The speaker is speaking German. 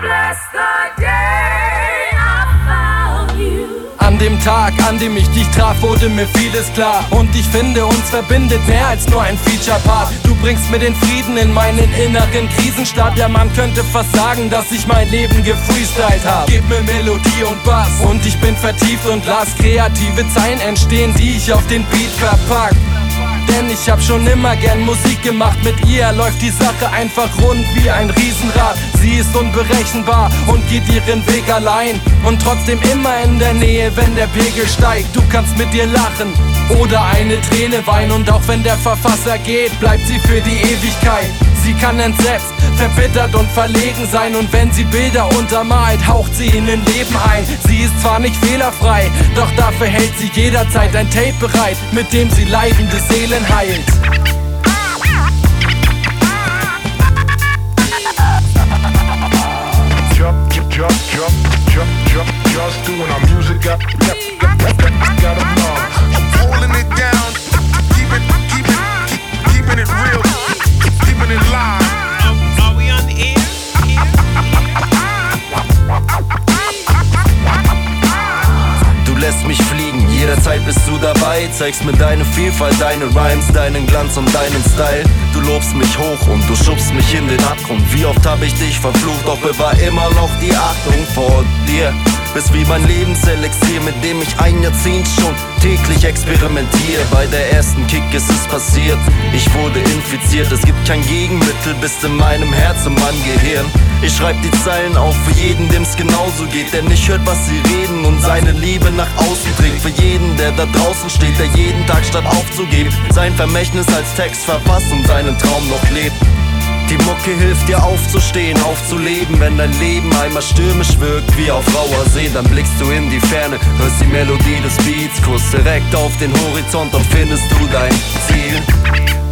bless the day I found you. An dem Tag, an dem ich dich traf, wurde mir vieles klar. Und ich finde, uns verbindet mehr als nur ein Feature-Part. Du bringst mir den Frieden in meinen inneren Krisenstab. Ja, man könnte fast sagen, dass ich mein Leben gefreestylt hab. Gib mir Melodie und Bass und ich bin vertieft und lass kreative Zeilen entstehen, die ich auf den Beat verpack. Denn ich hab schon immer gern Musik gemacht. Mit ihr läuft die Sache einfach rund wie ein Riesenrad. Sie ist unberechenbar und geht ihren Weg allein. Und trotzdem immer in der Nähe, wenn der Pegel steigt. Du kannst mit ihr lachen oder eine Träne weinen. Und auch wenn der Verfasser geht, bleibt sie für die Ewigkeit. Sie kann entsetzt, verbittert und verlegen sein. Und wenn sie Bilder untermalt, haucht sie ihnen Leben ein. Sie ist zwar nicht fehlerfrei, doch dafür hält sie jederzeit ein Tape bereit, mit dem sie leidende Seelen heilt. Just doing our music, got a love. Holding it down, keeping it real, keeping it live. Are we on the air? Du lässt mich fliegen, jederzeit bist du dabei. Zeigst mir deine Vielfalt, deine Rhymes, deinen Glanz und deinen Style. Du lobst mich hoch und du schubst mich in den Abgrund. Wie oft hab ich dich verflucht, doch bewahr immer noch die Achtung vor dir. Bist wie mein Lebenselixier, mit dem ich ein Jahrzehnt schon täglich experimentiere. Bei der ersten Kick ist es passiert, ich wurde infiziert. Es gibt kein Gegenmittel, bist in meinem Herz und meinem Gehirn. Ich schreib die Zeilen auf für jeden, dem's genauso geht, der nicht hört, was sie reden und seine Liebe nach außen trägt. Für jeden, der da draußen steht, der jeden Tag statt aufzugeben sein Vermächtnis als Text verfasst und seinen Traum noch lebt. Die Mucke hilft dir aufzustehen, aufzuleben. Wenn dein Leben einmal stürmisch wirkt wie auf rauer See, dann blickst du in die Ferne, hörst die Melodie des Beats, kurz direkt auf den Horizont und findest du dein Ziel.